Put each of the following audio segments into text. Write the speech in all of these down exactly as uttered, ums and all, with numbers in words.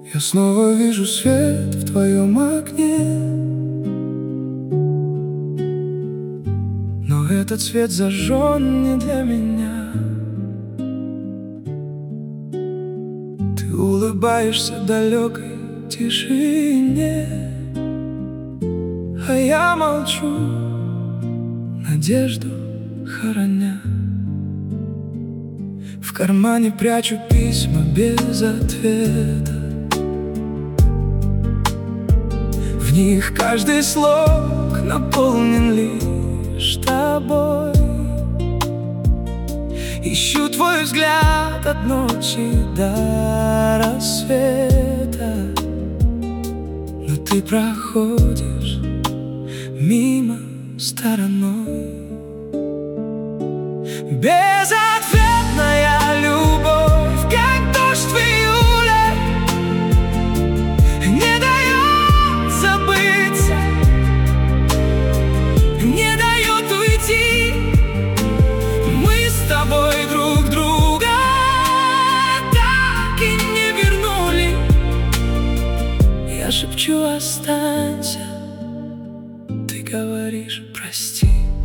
Я снова вижу свет в твоем окне, но этот свет зажжен не для меня. Ты улыбаешься далекой тишине, а я молчу, надежду хороня. В кармане прячу письма без ответа. В них каждый слог наполнен лишь тобой. Ищу твой взгляд от ночи до рассвета, но ты проходишь мимо стороной. Безответная любовь, как дождь в июле, не дает забыться, не дает уйти. Мы с тобой друг друга так и не вернули. Я шепчу: останься, ты говоришь: прости.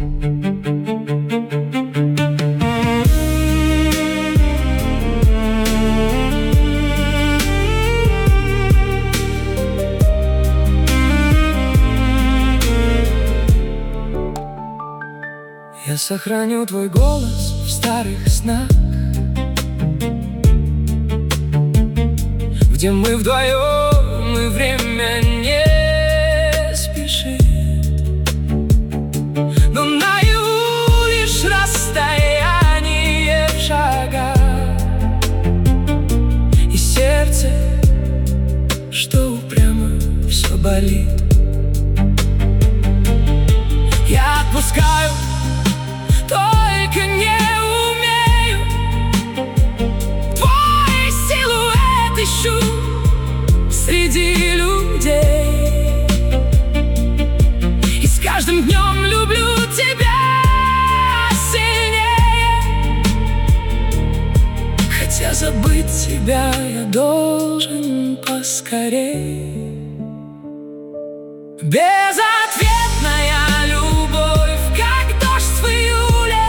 Я сохраню твой голос в старых снах, где мы вдвоем, и время не спешит. Но наяву лишь расстояние в шагах, и сердце, что упрямо все болит. Я отпускаю, только не умею. Твой силуэт ищу среди людей, и с каждым днем люблю тебя сильнее. Хотя забыть тебя я должен поскорей. Безответная любовь, как дождь в июле,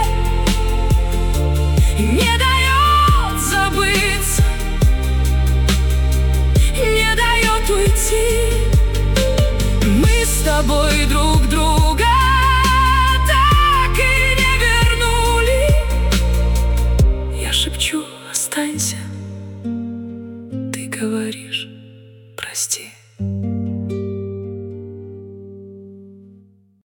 не дает забыться, не дает уйти. Мы с тобой друг друга так и не вернули. Я шепчу: останься, ты говоришь: